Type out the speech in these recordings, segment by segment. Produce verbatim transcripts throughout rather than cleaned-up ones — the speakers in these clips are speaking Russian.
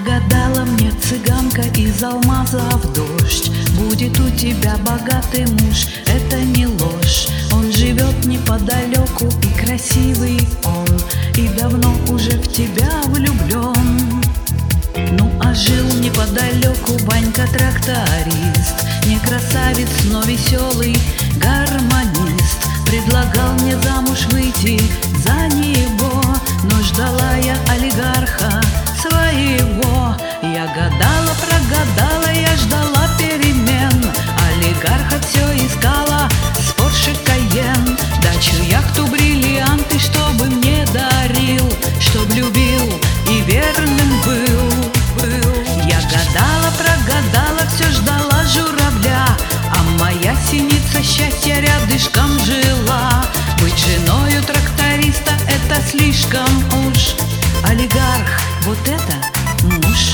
Нагадала мне цыганка из алмазов дождь: будет у тебя богатый муж, это не ложь. Он живет неподалеку и красивый он, и давно уже в тебя влюблен. Ну а жил неподалеку Ванька-тракторист, не красавец, но веселый гармонист. Предлагал мне замуж выйти за него, но ждала я олигарха своего. Я гадала, прогадала, я ждала перемен. Олигарха все искала с Порше Кайен. Дачу, яхту, бриллианты, чтобы мне дарил, чтоб любил и верным был, был. Я гадала, прогадала, все ждала журавля, а моя синица счастья рядышком жила. Быть женою тракториста — это слишком уж. Олигарх — вот это муж.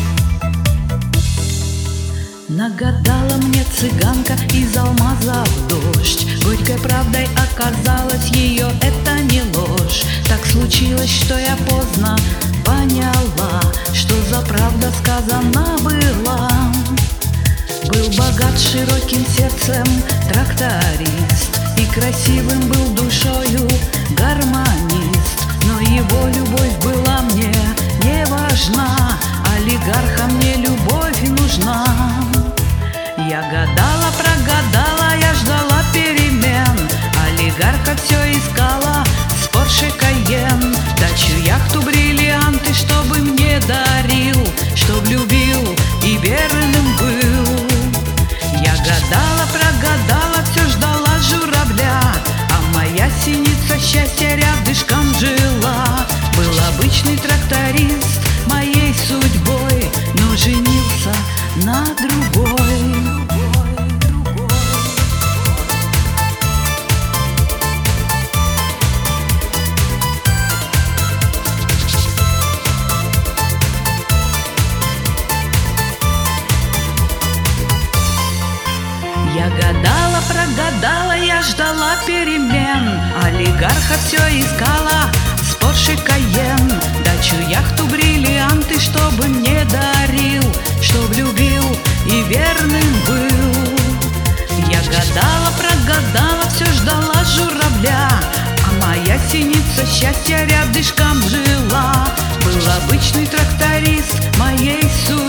Нагадала мне цыганка из алмазов дождь, горькой правдой оказалось ее это не ложь. Так случилось, что я поздно поняла, что за правда сказана была. Был богат широким сердцем тракторист, и красивым был душою гармонист, но его любовь была мне не важна. Олигарха мне любовь нужна. Я гадала, прогадала, я ждала перемен. Олигарха все искала с Порше Кайен. Дачу, яхту, бриллианты, чтобы мне дарил, чтоб любил и верным был. Я гадала, прогадала, все ждала журавля, а моя синица счастья рядышком жила. Был обычный тракторист моей судьбой, но женился на другой. Я гадала, прогадала, я ждала перемен. Олигарха все искала с Порше Кайен. Дачу, яхту, бриллианты, чтобы мне дарил, чтоб любил и верным был. Я гадала, прогадала, все ждала журавля, а моя синица счастья рядышком жила. Был обычный тракторист моей судьбы,